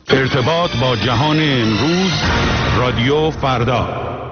ارتباط با جهان امروز، رادیو فردا.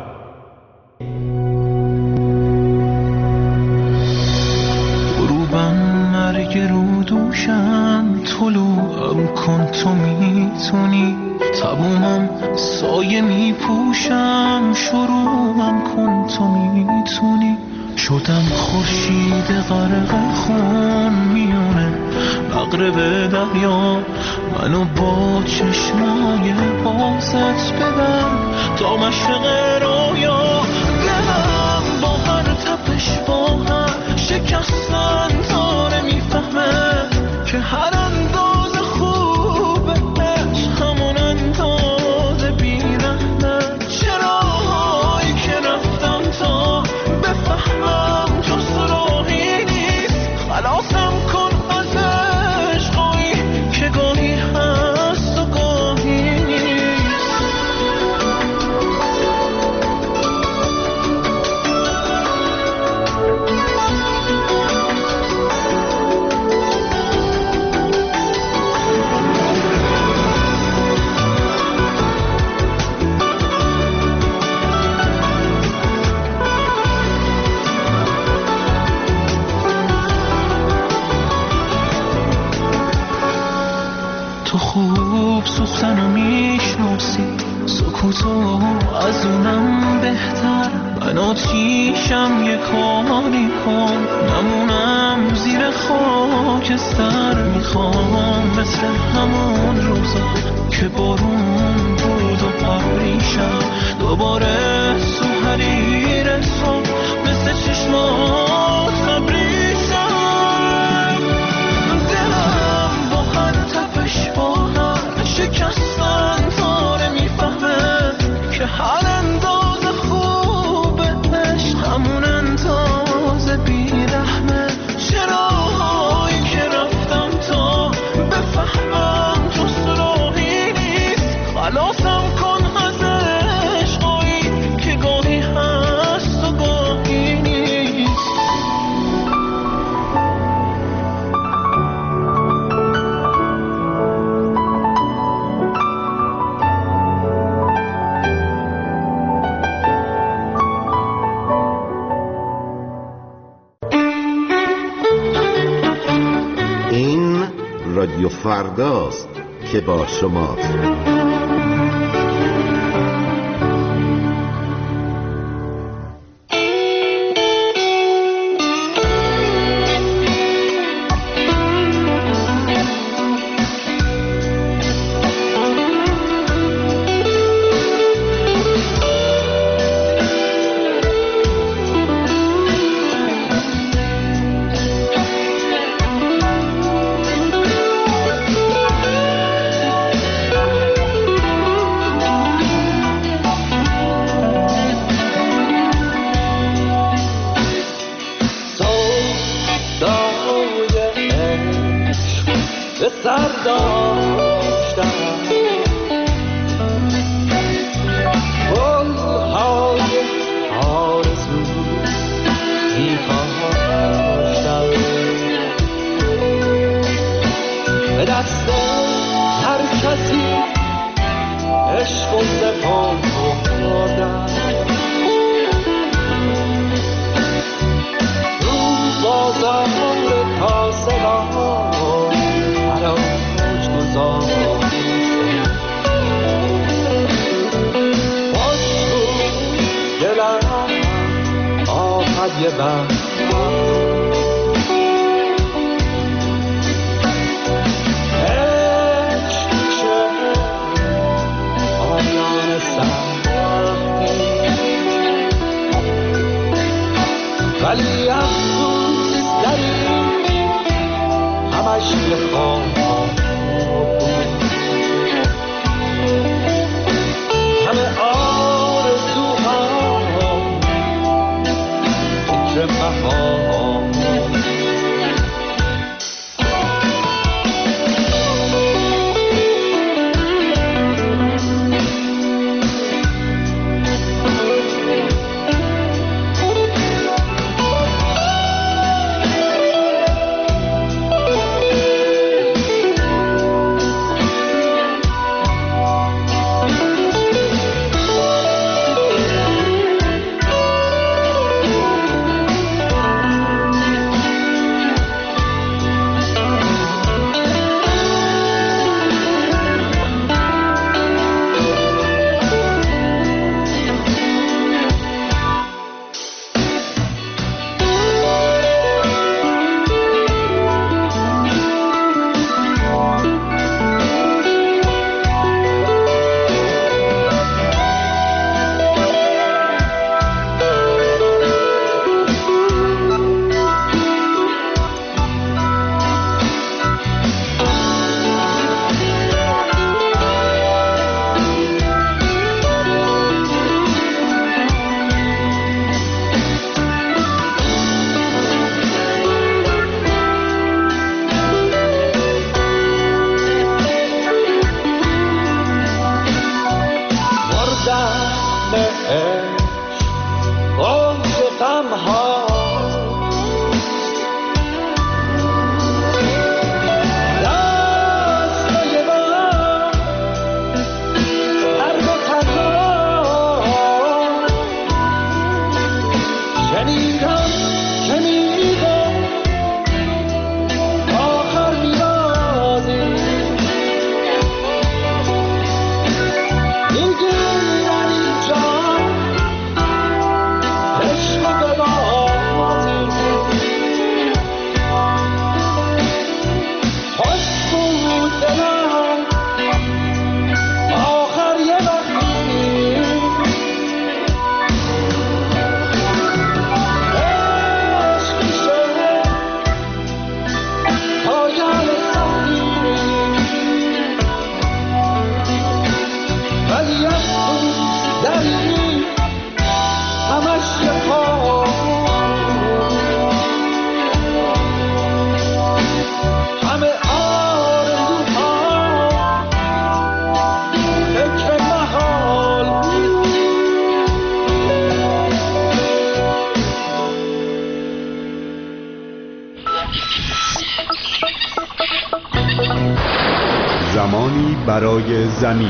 غروبم مرگ رو دوشم، طلوعم کن تو میتونی، تمومم سایه میپوشم، شروعم کن تو میتونی. شدم خورشید غرق خون میونه مغرب دریا، منو با چشمای بازت ببر تا مشرق رویا. دلم با هر تپش با هر شکستن داره میفهمه که هر اندازه خوبه عشق همون اندازه بیرحمه. چراهایی که رفتم تا بفهمم تو سراغی نیست، خلاصم کن از عشقایی که گاهی هست و گاهی نیست. تو خوب سوختنو میشناسی، سکوتو از اونم بهتر. من آتیشم یه کاری کن نمونم زیر خاکستر. میخوام مثل همون روزا که بارون بود و پریشم دوباره تو حریر صبح مثل چشمات خبریشم. دلم با هر تپش با هر شکستن داره میفهمه که هر اندازه خوبه عشق همون اندازه بیرحمه. چراهایی که رفتم تا بفهمم تو سراغی نیست، خلاصم کن از عشقایی که گاهی هست و گاهی نیست. این رادیو فرداست که با شماست. ولی افسوس داری همش یه خواب همه آرزوها فکر زمانی برای زمین.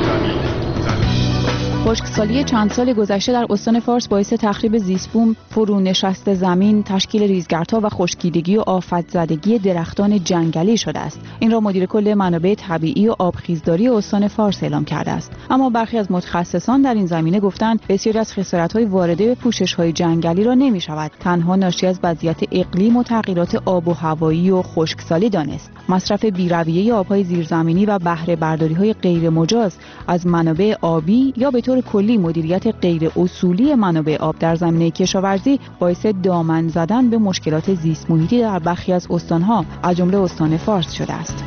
خشکسالی چند سال گذشته در استان فارس باعث تخریب زیستبوم، فرونشست زمین، تشکیل ریزگردها و خشکیدگی و آفت‌زدگی درختان جنگلی شده است. این را مدیر کل منابع طبیعی و آبخیزداری استان فارس اعلام کرده است. اما برخی از متخصصان در این زمینه گفتند بسیاری از خسارت‌های وارده به پوشش‌های جنگلی را نمی‌شود تنها ناشی از وضعیت اقلیم و تغییرات آب و هوایی و خشکسالی دانست. مصرف بی‌رویه آب‌های زیرزمینی و بهره برداری‌های غیر مجاز از منابع آبی یا به طور کلی مدیریت غیر اصولی منابع آب در زمینه کشاورزی باعث دامن زدن به مشکلات زیست محیطی در برخی از استان‌ها از جمله استان فارس شده است.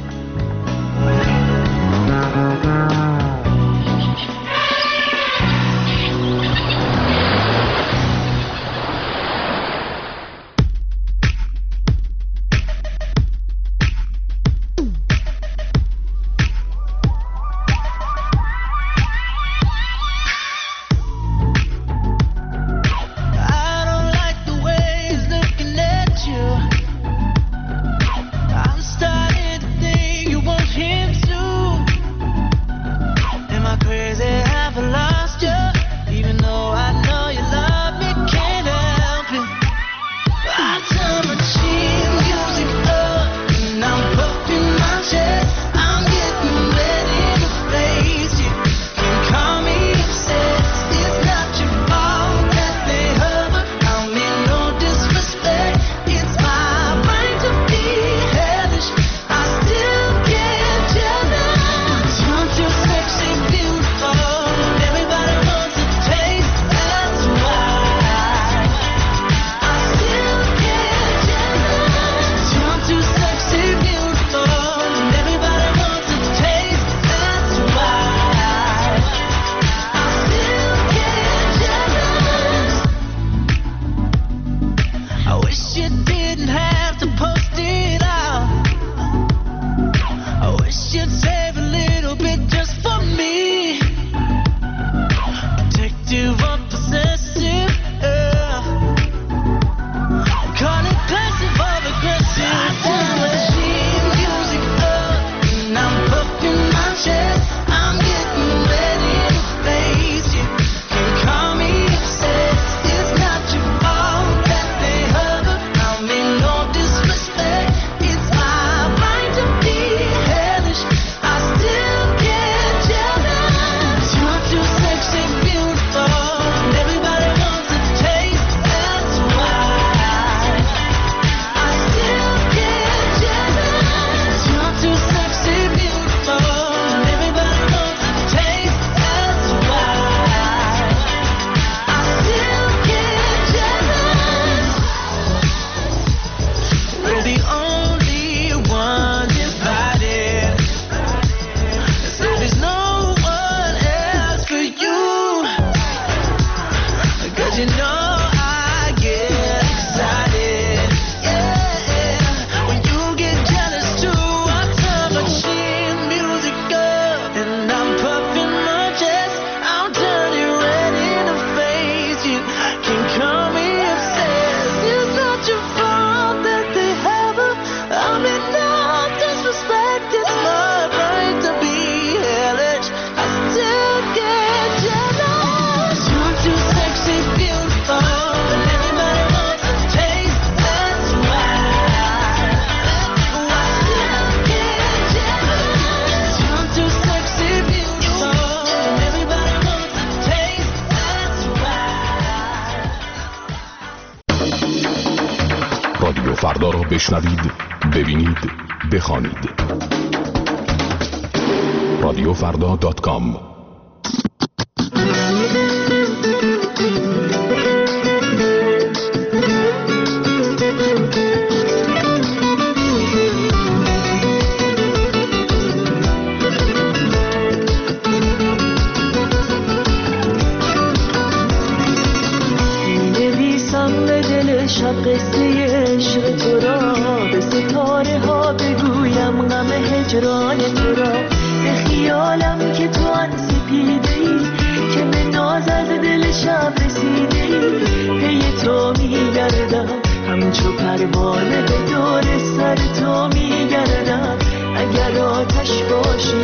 رادیو فردا را بشنوید، ببینید، بخوانید. رادیوفردا.com. قصه عشق تو را به ستاره ها بگویم، غم هجران تو را به خیالم که تو آن سپیده ای که به ناز از دل شب رسیده ای. پی تو میگردم همچو پروانه به دور سر تو میگردم. اگر آتش باشه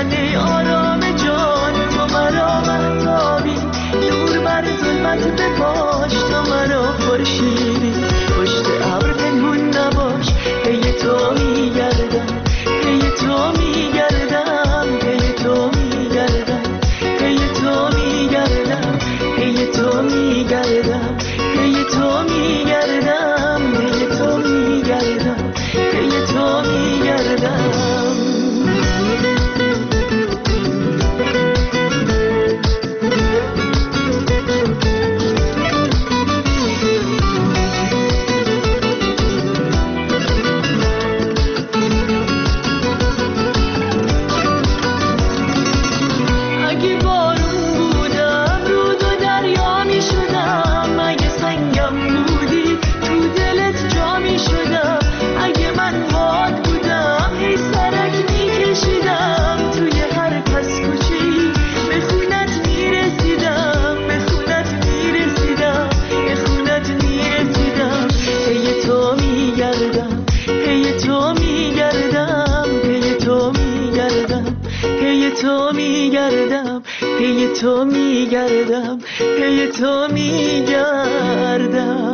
من ای آرام جان، تو مرا مهتابی، نور بر ظلمت بپاش، تو مرا خورشیدی، پشت ابر پنهون نباش، پی تو میگردم، پی تو میگردم، پی تو میگردم، پی تو میگردم، پی تو میگردم، پی تو میگردم، پی تو میگردم، پی تو میگردم. پی تو میگردم، پی تو میگردم.